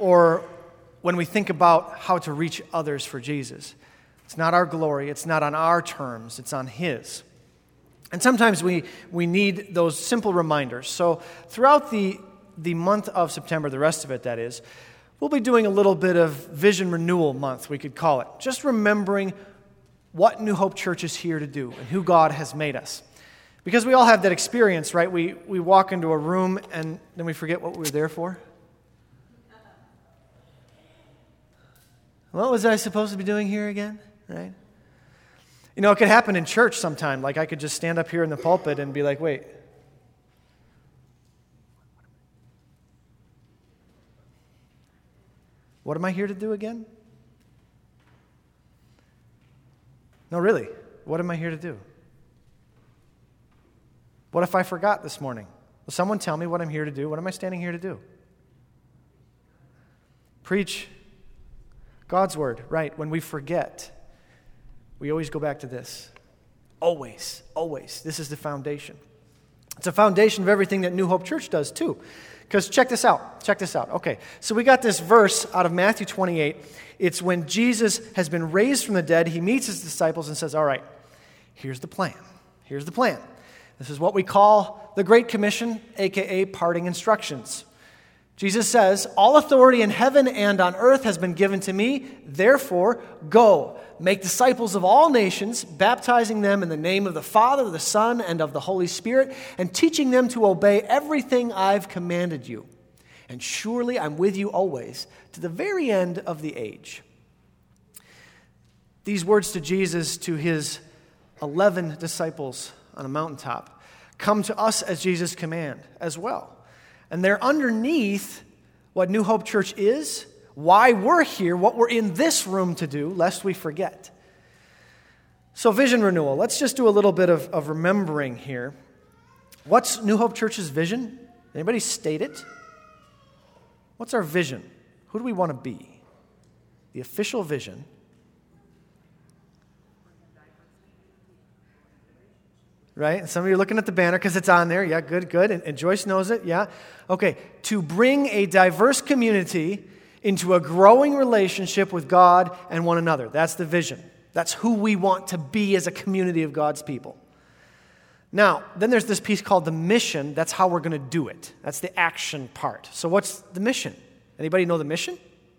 or when we think about how to reach others for Jesus. It's not our glory, it's not on our terms, it's on His. And sometimes we need those simple reminders. So throughout the month of September, the rest of it that is, we'll be doing a little bit of Vision Renewal Month, we could call it. Just remembering what New Hope Church is here to do and who God has made us. Because we all have that experience, right? We walk into a room and then we forget what we were there for. What was I supposed to be doing here again, right? You know, it could happen in church sometime. Like I could just stand up here in the pulpit and be like, wait. What am I here to do again? No, really, what am I here to do? What if I forgot this morning? Will someone tell me what I'm here to do? What am I standing here to do? Preach God's word, right? When we forget, we always go back to this. Always, always. This is the foundation. It's a foundation of everything that New Hope Church does too. Because check this out. Okay, so we got this verse out of Matthew 28. It's when Jesus has been raised from the dead. He meets his disciples and says, all right, here's the plan. This is what we call the Great Commission, a.k.a. parting instructions. Jesus says, all authority in heaven and on earth has been given to me. Therefore, go, make disciples of all nations, baptizing them in the name of the Father, the Son, and of the Holy Spirit, and teaching them to obey everything I've commanded you. And surely I'm with you always, to the very end of the age. These words to Jesus, to his 11 disciples on a mountaintop, come to us as Jesus' command as well. And they're underneath what New Hope Church is, why we're here, what we're in this room to do, lest we forget. So vision renewal. Let's just do a little bit of remembering here. What's New Hope Church's vision? Anybody state it? What's our vision? Who do we want to be? The official vision. Right? Some of you are looking at the banner because it's on there. Yeah, good. And Joyce knows it. Yeah. Okay. To bring a diverse community into a growing relationship with God and one another. That's the vision. That's who we want to be as a community of God's people. Now, then there's this piece called the mission. That's how we're going to do it. That's the action part. So what's the mission? Anybody know the mission?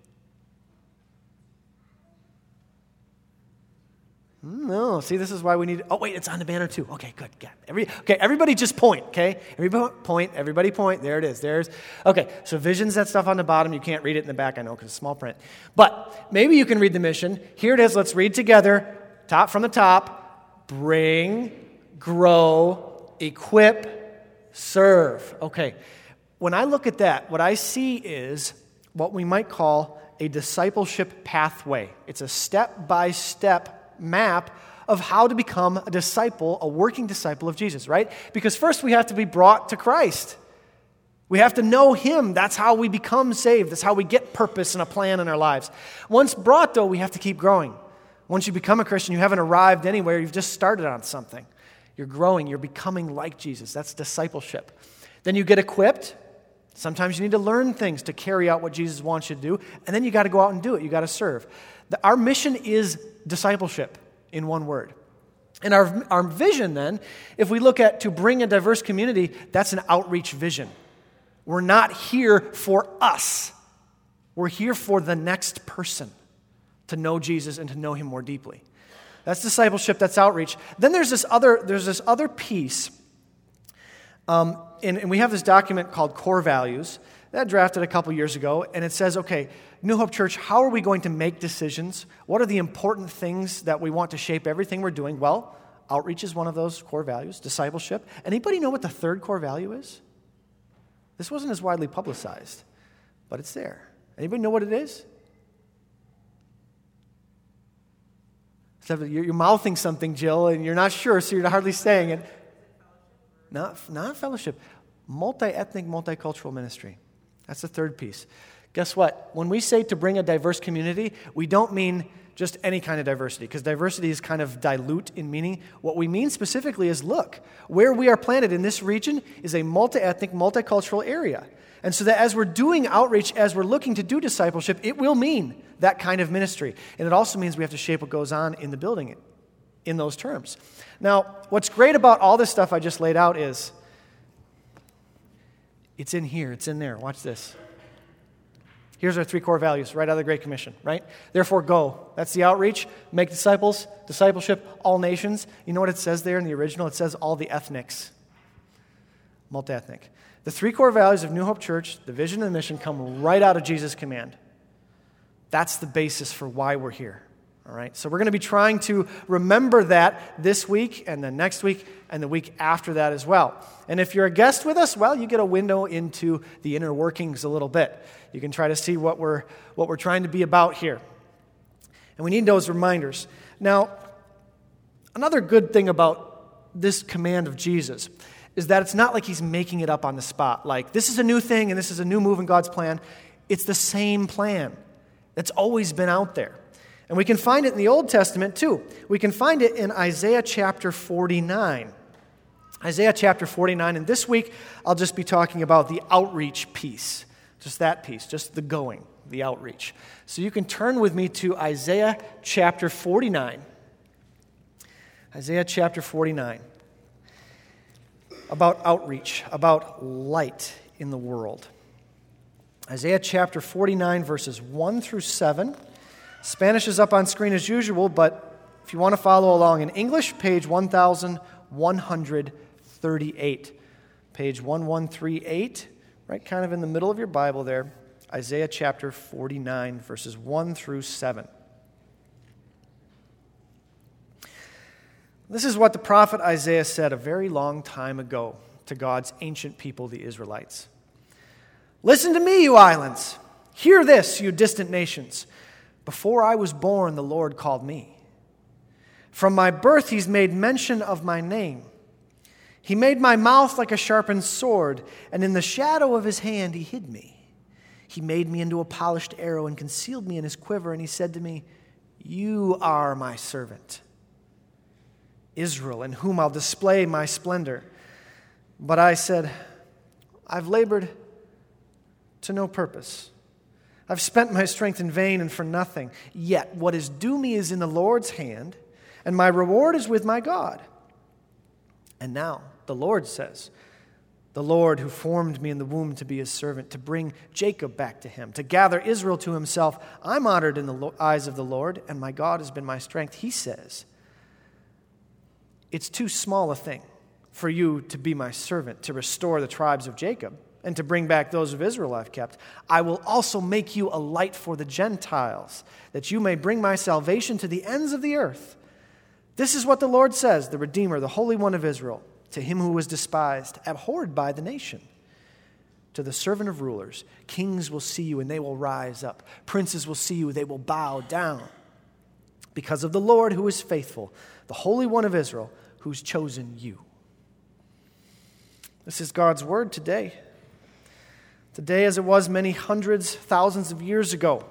No. See, this is why we need... Oh, wait, it's on the banner too. Okay, good. Yeah. Everybody just point, okay? Everybody point. There it is. Okay, so vision's that stuff on the bottom. You can't read it in the back, I know, because it's small print. But maybe you can read the mission. Here it is. Let's read together. Top from the top. Bring, grow, equip, serve. Okay. When I look at that, what I see is what we might call a discipleship pathway. It's a step-by-step map of how to become a disciple, a working disciple of Jesus, right? Because first we have to be brought to Christ. We have to know Him. That's how we become saved. That's how we get purpose and a plan in our lives. Once brought, though, we have to keep growing. Once you become a Christian, you haven't arrived anywhere. You've just started on something. You're growing. You're becoming like Jesus. That's discipleship. Then you get equipped. Sometimes you need to learn things to carry out what Jesus wants you to do. And then you got to go out and do it. You got to serve. Our mission is discipleship in one word. And our vision then, if we look at to bring a diverse community, that's an outreach vision. We're not here for us. We're here for the next person to know Jesus and to know Him more deeply. That's discipleship, that's outreach. Then there's this other piece, and we have this document called Core Values that drafted a couple years ago, and it says, okay, New Hope Church, how are we going to make decisions? What are the important things that we want to shape everything we're doing? Well, outreach is one of those core values, discipleship. Anybody know what the third core value is? This wasn't as widely publicized, but it's there. Anybody know what it is? You're mouthing something, Jill, and you're not sure, so you're hardly saying it. Not fellowship. Multi-ethnic, multicultural ministry. That's the third piece. Guess what? When we say to bring a diverse community, we don't mean just any kind of diversity, because diversity is kind of dilute in meaning. What we mean specifically is, look, where we are planted in this region is a multi-ethnic, multicultural area. And so that as we're doing outreach, as we're looking to do discipleship, it will mean that kind of ministry. And it also means we have to shape what goes on in the building in those terms. Now, what's great about all this stuff I just laid out is it's in here, it's in there. Watch this. Here's our 3 core values right out of the Great Commission, right? Therefore, go. That's the outreach. Make disciples, discipleship, all nations. You know what it says there in the original? It says all the ethnics. Multi-ethnic. The 3 core values of New Hope Church, the vision and the mission, come right out of Jesus' command. That's the basis for why we're here. All right? So we're going to be trying to remember that this week and then next week and the week after that as well. And if you're a guest with us, well, you get a window into the inner workings a little bit. You can try to see what we're trying to be about here. And we need those reminders. Now, another good thing about this command of Jesus is that it's not like he's making it up on the spot. Like, this is a new thing and this is a new move in God's plan. It's the same plan that's always been out there. And we can find it in the Old Testament too. We can find it in Isaiah chapter 49. Isaiah chapter 49. And this week, I'll just be talking about the outreach piece. Just that piece, just the going, the outreach. So you can turn with me to Isaiah chapter 49. Isaiah chapter 49. About outreach, about light in the world. Isaiah chapter 49, verses 1 through 7. Spanish is up on screen as usual, but if you want to follow along in English, page 1138. Page 1138, right kind of in the middle of your Bible there. Isaiah chapter 49, verses 1 through 7. This is what the prophet Isaiah said a very long time ago to God's ancient people, the Israelites. Listen to me, you islands. Hear this, you distant nations. Before I was born, the Lord called me. From my birth, he's made mention of my name. He made my mouth like a sharpened sword, and in the shadow of his hand he hid me. He made me into a polished arrow and concealed me in his quiver, and he said to me, you are my servant, Israel, in whom I'll display my splendor. But I said, I've labored to no purpose. I've spent my strength in vain and for nothing. Yet what is due me is in the Lord's hand, and my reward is with my God. And now the Lord says, the Lord who formed me in the womb to be his servant, to bring Jacob back to him, to gather Israel to himself. I'm honored in the eyes of the Lord, and my God has been my strength. He says, it's too small a thing for you to be my servant, to restore the tribes of Jacob, and to bring back those of Israel I've kept. I will also make you a light for the Gentiles, that you may bring my salvation to the ends of the earth. This is what the Lord says, the Redeemer, the Holy One of Israel, to him who was despised, abhorred by the nation. To the servant of rulers, kings will see you and they will rise up. Princes will see you, they will bow down. Because of the Lord who is faithful, the Holy One of Israel, who's chosen you. This is God's word today. Today, as it was many hundreds, thousands of years ago.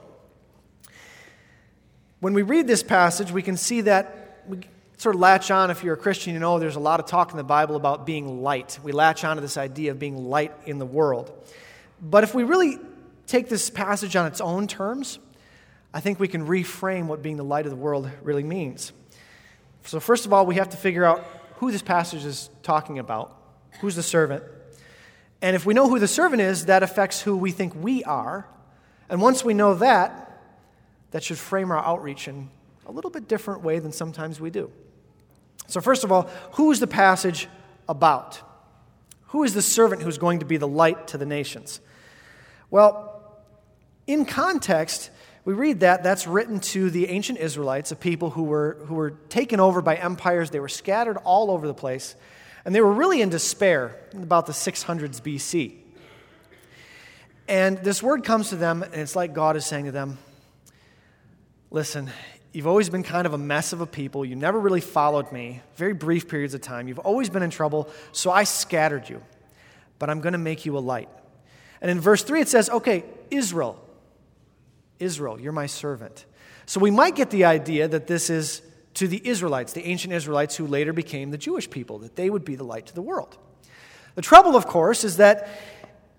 When we read this passage, we can see that we sort of latch on, if you're a Christian, you know there's a lot of talk in the Bible about being light. We latch on to this idea of being light in the world. But if we really take this passage on its own terms, I think we can reframe what being the light of the world really means. So first of all, we have to figure out who this passage is talking about. Who's the servant? And if we know who the servant is, that affects who we think we are. And once we know that, that should frame our outreach in a little bit different way than sometimes we do. So first of all, who is the passage about? Who is the servant who's going to be the light to the nations? Well, in context, we read that that's written to the ancient Israelites, a people who were taken over by empires. They were scattered all over the place. And they were really in despair in about the 600s BC. And this word comes to them, and it's like God is saying to them, listen, you've always been kind of a mess of a people. You never really followed me, very brief periods of time. You've always been in trouble, so I scattered you. But I'm going to make you a light. And in verse 3 it says, okay, Israel, you're my servant. So we might get the idea that this is to the Israelites, the ancient Israelites who later became the Jewish people, that they would be the light to the world. The trouble, of course, is that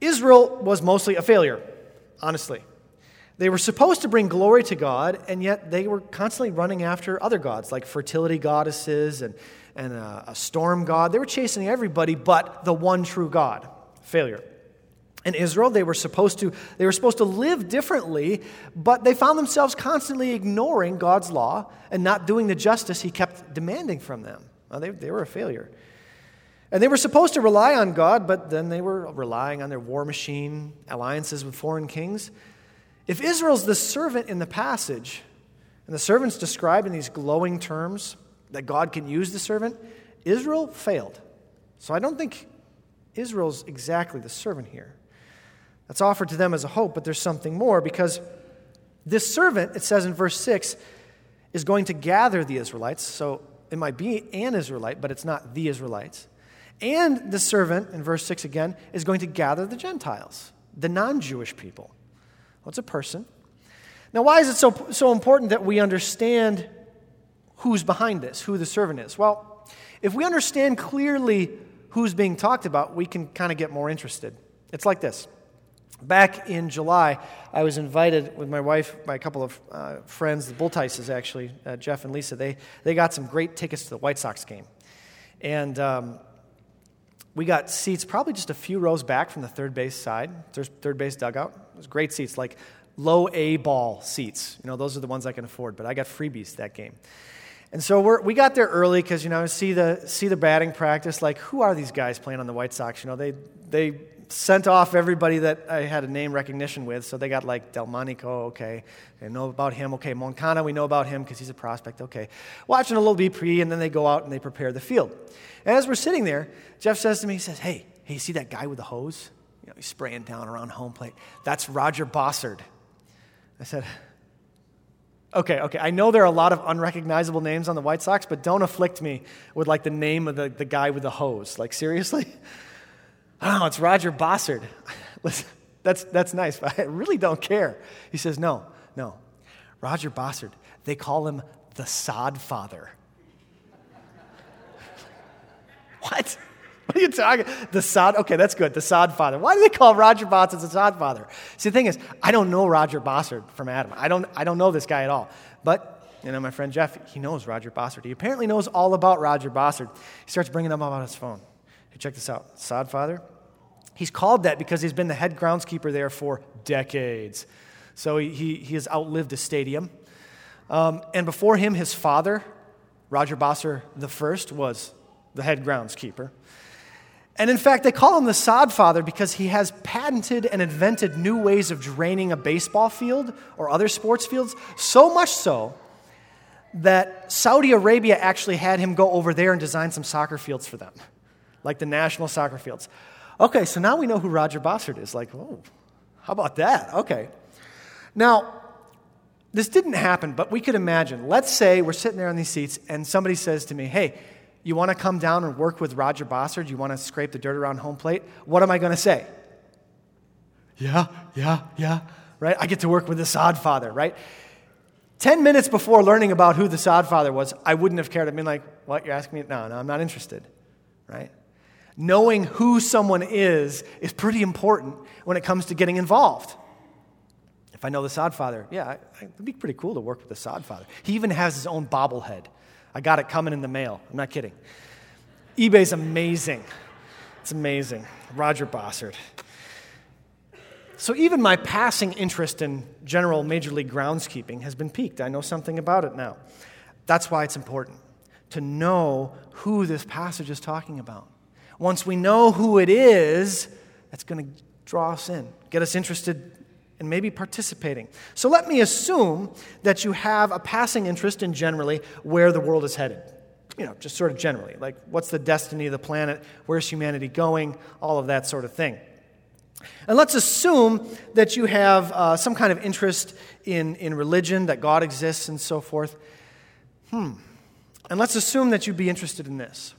Israel was mostly a failure, honestly. They were supposed to bring glory to God, and yet they were constantly running after other gods, like fertility goddesses and a storm god. They were chasing everybody but the one true God. Failure. In Israel, they were supposed to live differently, but they found themselves constantly ignoring God's law and not doing the justice He kept demanding from them. Well, they were a failure. And they were supposed to rely on God, but then they were relying on their war machine, alliances with foreign kings. If Israel's the servant in the passage, and the servant's described in these glowing terms that God can use the servant, Israel failed. So I don't think Israel's exactly the servant here. That's offered to them as a hope, but there's something more, because this servant, it says in verse 6, is going to gather the Israelites. So it might be an Israelite, but it's not the Israelites. And the servant, in verse 6 again, is going to gather the Gentiles, the non-Jewish people. Well, it's a person. Now, why is it so important that we understand who's behind this, who the servant is? Well, if we understand clearly who's being talked about, we can kind of get more interested. It's like this. Back in July, I was invited with my wife, by a couple of friends, the Bulltices actually, Jeff and Lisa. They got some great tickets to the White Sox game. And we got seats probably just a few rows back from the third base side, third base dugout. It was great seats, like low A ball seats. You know, those are the ones I can afford, but I got freebies that game. And so we got there early because, see the batting practice. Like, who are these guys playing on the White Sox? They sent off everybody that I had a name recognition with. So they got like Delmonico, okay. I know about him. Okay, Moncada, we know about him because he's a prospect. Okay. Watching a little BP, and then they go out and they prepare the field. And as we're sitting there, Jeff says to me, he says, hey, you see that guy with the hose? He's spraying down around home plate. That's Roger Bossard. I said, Okay. I know there are a lot of unrecognizable names on the White Sox, but don't afflict me with like the name of the guy with the hose. Like, seriously? Oh, it's Roger Bossard. Listen, that's nice, but I really don't care. He says, no. Roger Bossard, they call him the Sod Father. What? What are you talking? The Sod? Okay, that's good. The Sod Father. Why do they call Roger Bossard the Sod Father? See, the thing is, I don't know Roger Bossard from Adam. I don't know this guy at all. But, my friend Jeff, he knows Roger Bossard. He apparently knows all about Roger Bossard. He starts bringing him up on his phone. Hey, check this out. Sod Father? He's called that because he's been the head groundskeeper there for decades. So he has outlived the stadium. And before him, his father, Roger Bossard I, was the head groundskeeper. And in fact, they call him the Sod Father because he has patented and invented new ways of draining a baseball field or other sports fields, so much so that Saudi Arabia actually had him go over there and design some soccer fields for them, like the national soccer fields. Okay, so now we know who Roger Bossard is. Like, oh, how about that? Okay. Now, this didn't happen, but we could imagine. Let's say we're sitting there on these seats and somebody says to me, hey, you want to come down and work with Roger Bossard? You want to scrape the dirt around home plate? What am I going to say? Yeah, right? I get to work with the Sod Father, right? 10 minutes before learning about who the Sod Father was, I wouldn't have cared. I'd been like, what, you're asking me? No, I'm not interested, right? Knowing who someone is pretty important when it comes to getting involved. If I know the Sod Father, it'd be pretty cool to work with the Sod Father. He even has his own bobblehead. I got it coming in the mail. I'm not kidding. eBay's amazing. It's amazing. Roger Bossard. So even my passing interest in general Major League groundskeeping has been piqued. I know something about it now. That's why it's important to know who this passage is talking about. Once we know who it is, that's going to draw us in, get us interested and maybe participating. So let me assume that you have a passing interest in generally where the world is headed. Just sort of generally. Like, what's the destiny of the planet? Where's humanity going? All of that sort of thing. And let's assume that you have some kind of interest in religion, that God exists and so forth. And let's assume that you'd be interested in this.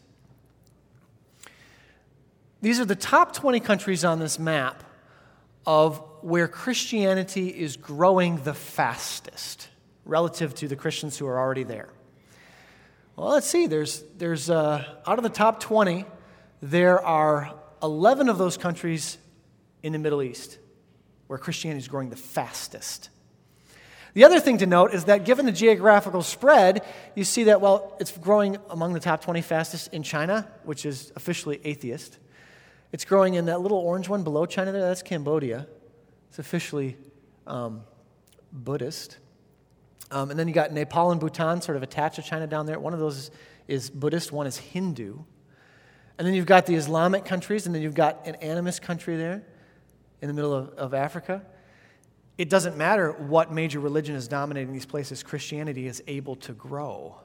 These are the top 20 countries on this map of where Christianity is growing the fastest relative to the Christians who are already there. Well, let's see. There's out of the top 20, there are 11 of those countries in the Middle East, where Christianity is growing the fastest. The other thing to note is that given the geographical spread, you see that, well, it's growing among the top 20 fastest in China, which is officially atheist. It's growing in that little orange one below China there, that's Cambodia. It's officially Buddhist. And then you got Nepal and Bhutan sort of attached to China down there. One of those is Buddhist, one is Hindu. And then you've got the Islamic countries, and then you've got an animist country there in the middle of Africa. It doesn't matter what major religion is dominating these places, Christianity is able to grow.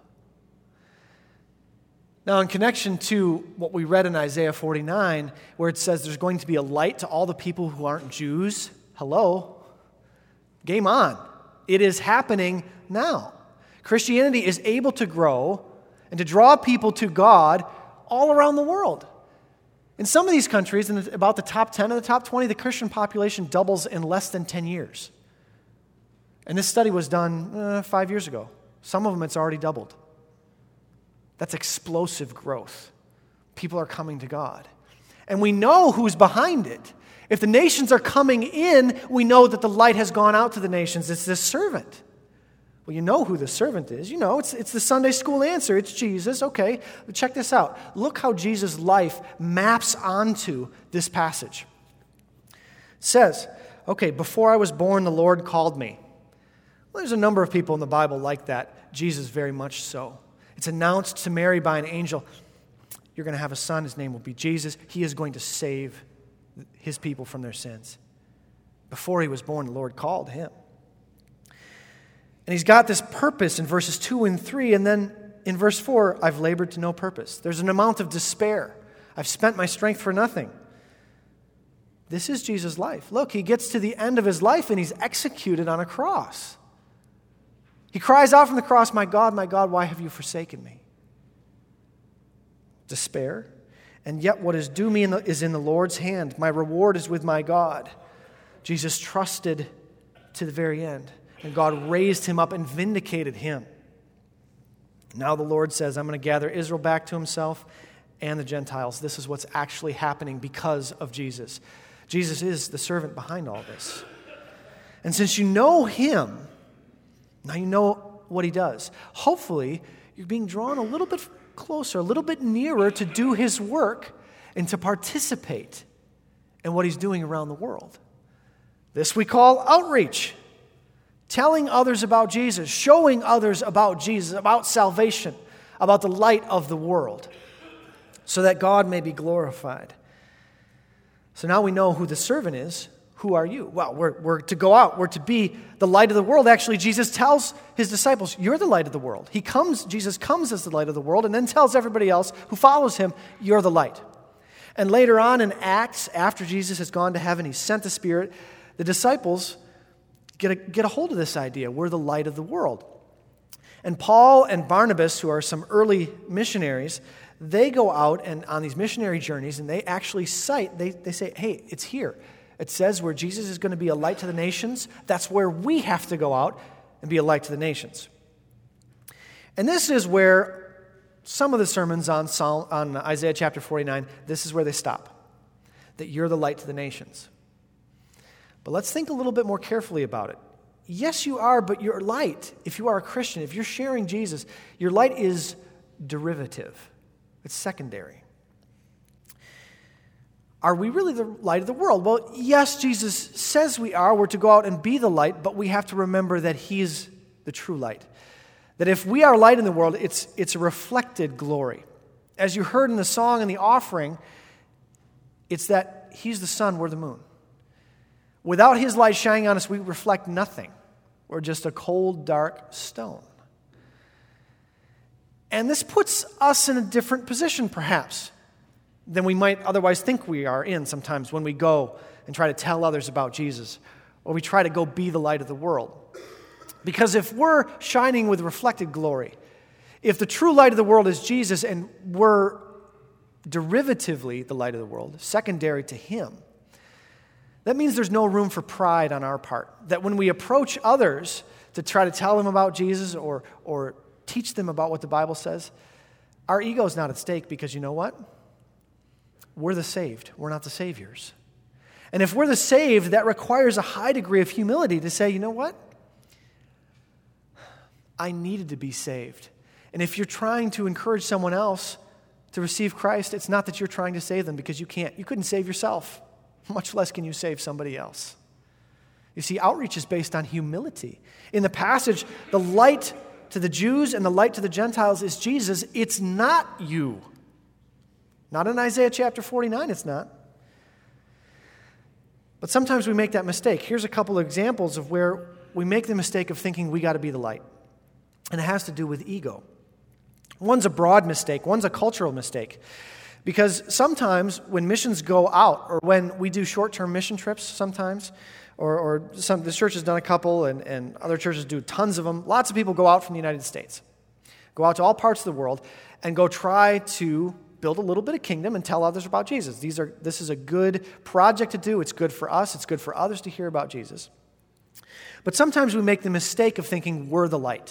Now, in connection to what we read in Isaiah 49, where it says there's going to be a light to all the people who aren't Jews, hello, game on. It is happening now. Christianity is able to grow and to draw people to God all around the world. In some of these countries, in about the top 10 and the top 20, the Christian population doubles in less than 10 years. And this study was done 5 years ago. Some of them it's already doubled. That's explosive growth. People are coming to God. And we know who's behind it. If the nations are coming in, we know that the light has gone out to the nations. It's this servant. Well, you know who the servant is. You know, it's the Sunday school answer. It's Jesus. Okay, but check this out. Look how Jesus' life maps onto this passage. It says, okay, before I was born, the Lord called me. Well, there's a number of people in the Bible like that. Jesus very much so. It's announced to Mary by an angel, you're going to have a son. His name will be Jesus. He is going to save his people from their sins. Before he was born, the Lord called him. And he's got this purpose in verses 2 and 3, and then in verse 4, I've labored to no purpose. There's an amount of despair. I've spent my strength for nothing. This is Jesus' life. Look, he gets to the end of his life and he's executed on a cross. He cries out from the cross, my God, why have you forsaken me? Despair. And yet what is due me is in the Lord's hand. My reward is with my God. Jesus trusted to the very end. And God raised him up and vindicated him. Now the Lord says, I'm going to gather Israel back to himself and the Gentiles. This is what's actually happening because of Jesus. Jesus is the servant behind all this. And since you know him, now you know what he does. Hopefully, you're being drawn a little bit closer, a little bit nearer to do his work and to participate in what he's doing around the world. This we call outreach. Telling others about Jesus, showing others about Jesus, about salvation, about the light of the world, so that God may be glorified. So now we know who the servant is. Who are you? Well, we're to go out. We're to be the light of the world. Actually, Jesus tells his disciples, you're the light of the world. Jesus comes as the light of the world and then tells everybody else who follows him, you're the light. And later on in Acts, after Jesus has gone to heaven, he sent the Spirit, the disciples get a hold of this idea. We're the light of the world. And Paul and Barnabas, who are some early missionaries, they go out and on these missionary journeys, and they actually cite, they say, hey, it's here. It says where Jesus is going to be a light to the nations. That's where we have to go out and be a light to the nations. And this is where some of the sermons on Isaiah chapter 49, this is where they stop. That you're the light to the nations. But let's think a little bit more carefully about it. Yes, you are, but your light, if you are a Christian, if you're sharing Jesus, your light is derivative. It's secondary. Are we really the light of the world? Well, yes, Jesus says we are. We're to go out and be the light, but we have to remember that he is the true light. That if we are light in the world, it's a reflected glory. As you heard in the song and the offering, it's that he's the sun, we're the moon. Without his light shining on us, we reflect nothing. We're just a cold, dark stone. And this puts us in a different position, perhaps, than we might otherwise think we are in sometimes when we go and try to tell others about Jesus, or we try to go be the light of the world. Because if we're shining with reflected glory, if the true light of the world is Jesus and we're derivatively the light of the world, secondary to him, that means there's no room for pride on our part. That when we approach others to try to tell them about Jesus or teach them about what the Bible says, our ego is not at stake because you know what? We're the saved. We're not the saviors. And if we're the saved, that requires a high degree of humility to say, you know what? I needed to be saved. And if you're trying to encourage someone else to receive Christ, it's not that you're trying to save them, because you can't. You couldn't save yourself, much less can you save somebody else. You see, outreach is based on humility. In the passage, the light to the Jews and the light to the Gentiles is Jesus. It's not you. Not in Isaiah chapter 49, it's not. But sometimes we make that mistake. Here's a couple of examples of where we make the mistake of thinking we got to be the light. And it has to do with ego. One's a broad mistake. One's a cultural mistake. Because sometimes when missions go out, or when we do short-term mission trips sometimes, or this church has done a couple, and other churches do tons of them, lots of people go out from the United States, go out to all parts of the world, and go try to build a little bit of kingdom and tell others about Jesus. This is a good project to do. It's good for us. It's good for others to hear about Jesus. But sometimes we make the mistake of thinking we're the light.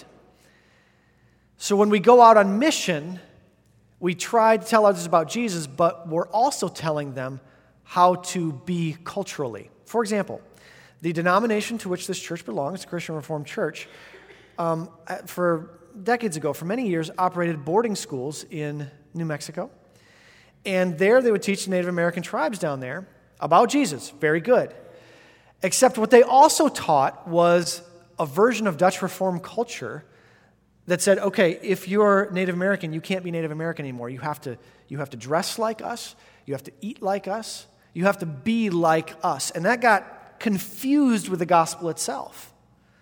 So when we go out on mission, we try to tell others about Jesus, but we're also telling them how to be culturally. For example, the denomination to which this church belongs, the Christian Reformed Church, for decades ago, for many years, operated boarding schools in New Mexico. And there they would teach the Native American tribes down there about Jesus. Very good. Except what they also taught was a version of Dutch Reformed culture that said, okay, if you're Native American, you can't be Native American anymore. You have to dress like us. You have to eat like us. You have to be like us. And that got confused with the gospel itself.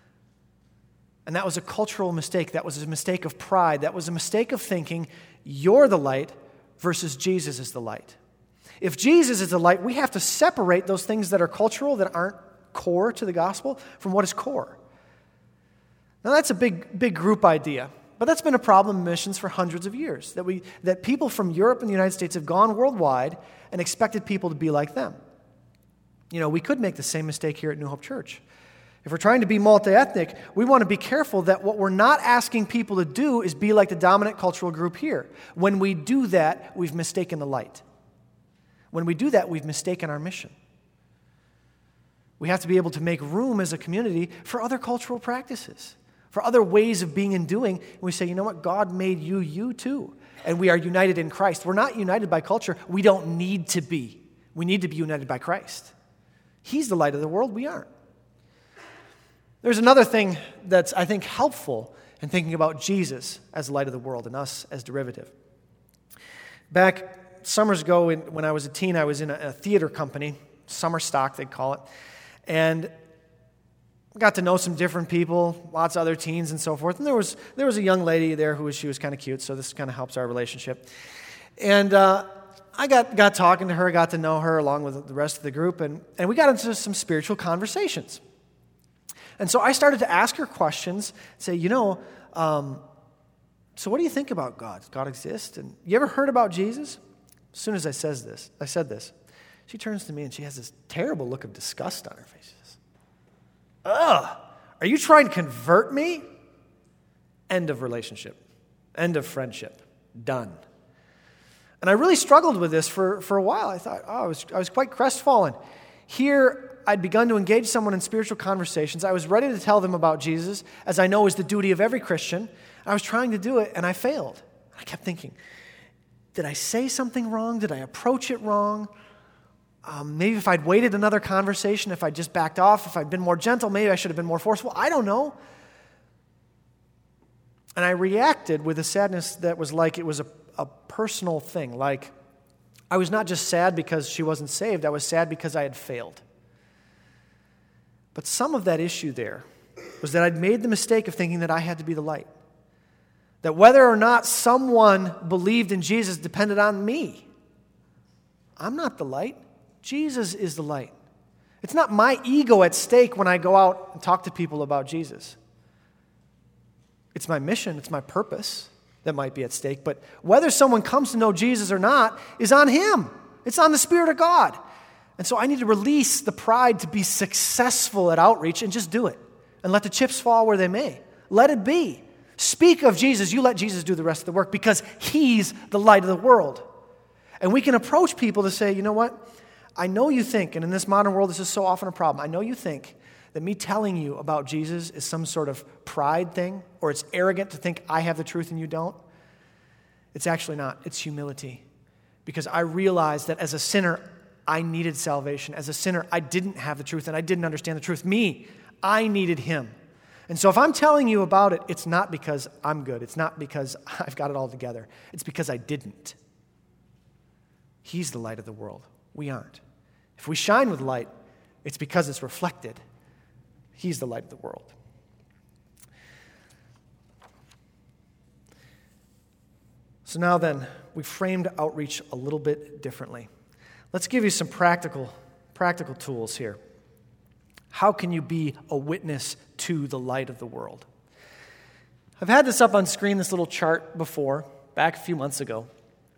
And that was a cultural mistake. That was a mistake of pride. That was a mistake of thinking you're the light versus Jesus is the light. If Jesus is the light, we have to separate those things that are cultural, that aren't core to the gospel, from what is core. Now that's a big group idea, but that's been a problem in missions for hundreds of years, that people from Europe and the United States have gone worldwide and expected people to be like them. You know, we could make the same mistake here at New Hope Church. If we're trying to be multi-ethnic, we want to be careful that what we're not asking people to do is be like the dominant cultural group here. When we do that, we've mistaken the light. When we do that, we've mistaken our mission. We have to be able to make room as a community for other cultural practices, for other ways of being and doing. And we say, you know what? God made you too. And we are united in Christ. We're not united by culture. We don't need to be. We need to be united by Christ. He's the light of the world. We aren't. There's another thing that's, I think, helpful in thinking about Jesus as the light of the world and us as derivative. Back summers ago, when I was a teen, I was in a theater company, summer stock they'd call it, and got to know some different people, lots of other teens and so forth. And there was a young lady there she was kind of cute, so this kind of helps our relationship. And I got talking to her, got to know her along with the rest of the group, and we got into some spiritual conversations. And so I started to ask her questions, say, so what do you think about God? Does God exist? And you ever heard about Jesus? As soon as I said this, she turns to me and she has this terrible look of disgust on her face. She says, "Ugh, are you trying to convert me?" End of relationship. End of friendship. Done. And I really struggled with this for a while. I thought, I was quite crestfallen. Here, I'd begun to engage someone in spiritual conversations. I was ready to tell them about Jesus, as I know is the duty of every Christian. I was trying to do it, and I failed. I kept thinking, did I say something wrong? Did I approach it wrong? Maybe if I'd waited another conversation, if I'd just backed off, if I'd been more gentle, maybe I should have been more forceful. I don't know. And I reacted with a sadness that was like it was a personal thing. Like, I was not just sad because she wasn't saved. I was sad because I had failed. But some of that issue there was that I'd made the mistake of thinking that I had to be the light. That whether or not someone believed in Jesus depended on me. I'm not the light. Jesus is the light. It's not my ego at stake when I go out and talk to people about Jesus. It's my mission, it's my purpose that might be at stake. But whether someone comes to know Jesus or not is on him. It's on the Spirit of God. And so I need to release the pride to be successful at outreach and just do it. And let the chips fall where they may. Let it be. Speak of Jesus. You let Jesus do the rest of the work because he's the light of the world. And we can approach people to say, you know what? I know you think, and in this modern world this is so often a problem, I know you think that me telling you about Jesus is some sort of pride thing, or it's arrogant to think I have the truth and you don't. It's actually not. It's humility. Because I realized that as a sinner, I needed salvation. As a sinner, I didn't have the truth and I didn't understand the truth. I needed him. And so if I'm telling you about it, it's not because I'm good. It's not because I've got it all together. It's because I didn't. He's the light of the world. We aren't. If we shine with light, it's because it's reflected. He's the light of the world. So now then, we framed outreach a little bit differently. Let's give you some practical tools here. How can you be a witness to the light of the world? I've had this up on screen, this little chart before, back a few months ago.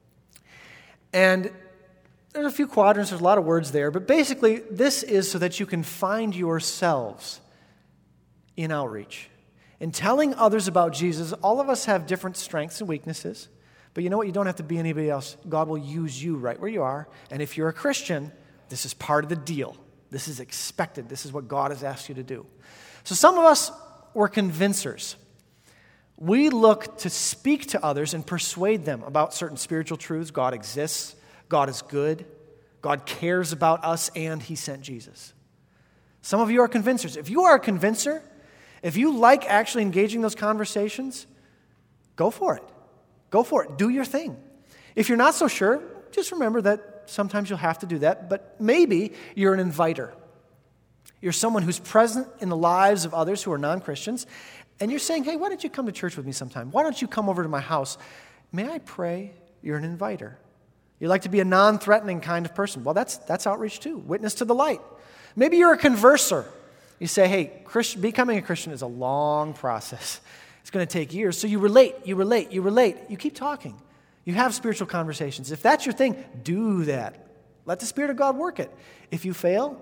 And there's a few quadrants, there's a lot of words there, but basically this is so that you can find yourselves in outreach. In telling others about Jesus, all of us have different strengths and weaknesses, but you know what? You don't have to be anybody else. God will use you right where you are, and if you're a Christian, this is part of the deal. This is expected. This is what God has asked you to do. So some of us were convincers. We look to speak to others and persuade them about certain spiritual truths. God exists. God is good. God cares about us, and he sent Jesus. Some of you are convincers. If you are a convincer, if you like actually engaging those conversations, go for it. Go for it. Do your thing. If you're not so sure, just remember that sometimes you'll have to do that, but maybe you're an inviter. You're someone who's present in the lives of others who are non-Christians, and you're saying, hey, why don't you come to church with me sometime? Why don't you come over to my house? May I pray? You're an inviter. You like to be a non-threatening kind of person. Well, that's outreach too. Witness to the light. Maybe you're a converser. You say, hey, becoming a Christian is a long process. It's going to take years. So you relate. You keep talking. You have spiritual conversations. If that's your thing, do that. Let the Spirit of God work it. If you fail,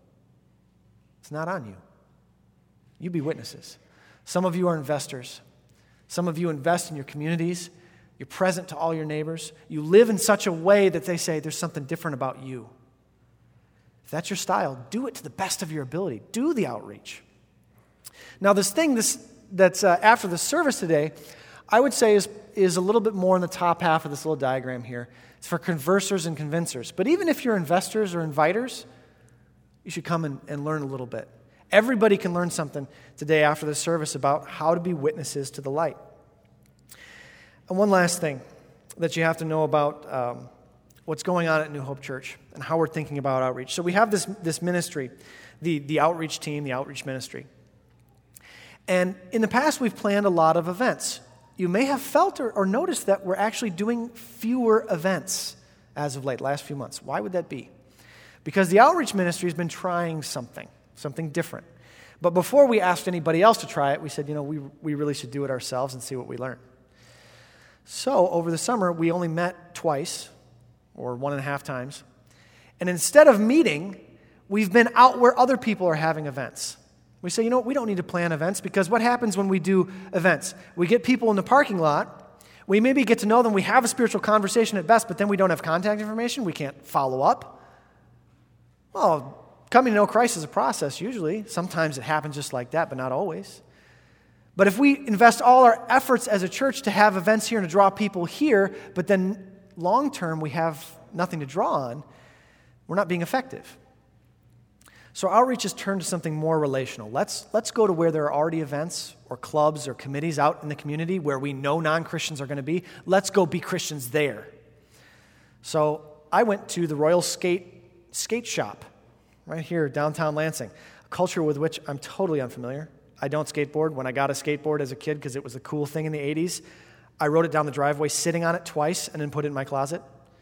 it's not on you. You be witnesses. Some of you are investors. Some of you invest in your communities. You're present to all your neighbors. You live in such a way that they say there's something different about you. If that's your style, do it to the best of your ability. Do the outreach. Now, this thing that's after the service today, I would say is a little bit more in the top half of this little diagram here. It's for conversers and convincers. But even if you're investors or inviters, you should come and learn a little bit. Everybody can learn something today after the service about how to be witnesses to the light. And one last thing that you have to know about what's going on at New Hope Church and how we're thinking about outreach. So we have this ministry, the outreach team, the outreach ministry. And in the past, we've planned a lot of events. You may have felt or noticed that we're actually doing fewer events as of late, last few months. Why would that be? Because the outreach ministry has been trying something different. But before we asked anybody else to try it, we said, we really should do it ourselves and see what we learn. So over the summer, we only met twice, or 1.5 times. And instead of meeting, we've been out where other people are having events. We say, we don't need to plan events, because what happens when we do events? We get people in the parking lot. We maybe get to know them. We have a spiritual conversation at best, but then we don't have contact information. We can't follow up. Well, coming to know Christ is a process usually. Sometimes it happens just like that, but not always. But if we invest all our efforts as a church to have events here and to draw people here, but then long term we have nothing to draw on, we're not being effective. So outreach has turned to something more relational. Let's go to where there are already events or clubs or committees out in the community where we know non-Christians are going to be. Let's go be Christians there. So I went to the Royal Skate Shop right here, downtown Lansing, a culture with which I'm totally unfamiliar. I don't skateboard. When I got a skateboard as a kid, because it was a cool thing in the 80s, I rode it down the driveway, sitting on it twice, and then put it in my closet.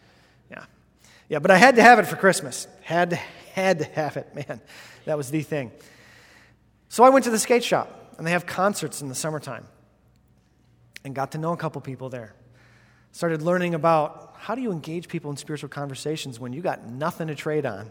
Yeah, but I had to have it for Christmas. Had to have it, man. That was the thing. So I went to the skate shop, and they have concerts in the summertime, and got to know a couple people there. Started learning about how do you engage people in spiritual conversations when you got nothing to trade on.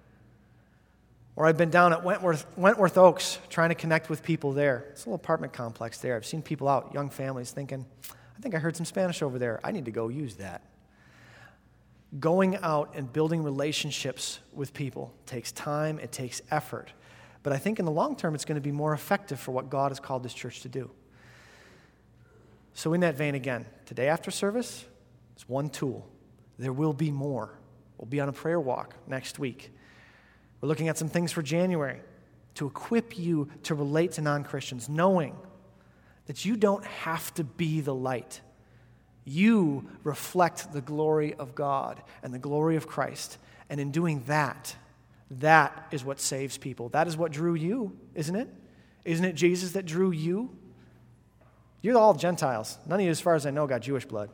Or I've been down at Wentworth Oaks trying to connect with people there. It's a little apartment complex there. I've seen people out, young families, thinking, I think I heard some Spanish over there. I need to go use that. Going out and building relationships with people takes time, it takes effort. But I think in the long term, it's going to be more effective for what God has called this church to do. So in that vein, again, today after service, it's one tool. There will be more. We'll be on a prayer walk next week. We're looking at some things for January to equip you to relate to non-Christians, knowing that you don't have to be the light. You reflect the glory of God and the glory of Christ. And in doing that, that is what saves people. That is what drew you, isn't it? Isn't it Jesus that drew you? You're all Gentiles. None of you, as far as I know, got Jewish blood.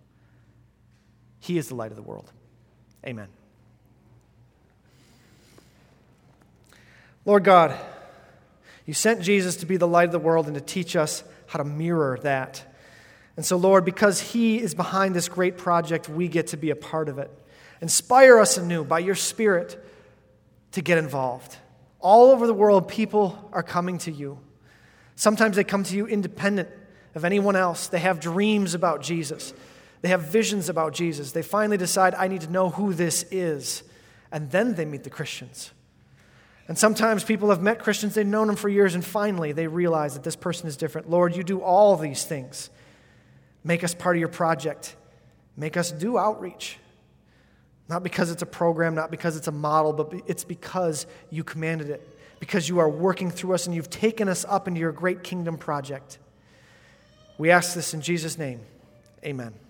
He is the light of the world. Amen. Lord God, you sent Jesus to be the light of the world and to teach us how to mirror that. And so, Lord, because he is behind this great project, we get to be a part of it. Inspire us anew by your Spirit to get involved. All over the world, people are coming to you. Sometimes they come to you independent of anyone else. They have dreams about Jesus. They have visions about Jesus. They finally decide, I need to know who this is. And then they meet the Christians. And sometimes people have met Christians, they've known them for years, and finally they realize that this person is different. Lord, you do all these things. Make us part of your project. Make us do outreach. Not because it's a program, not because it's a model, but it's because you commanded it. Because you are working through us and you've taken us up into your great kingdom project. We ask this in Jesus' name. Amen.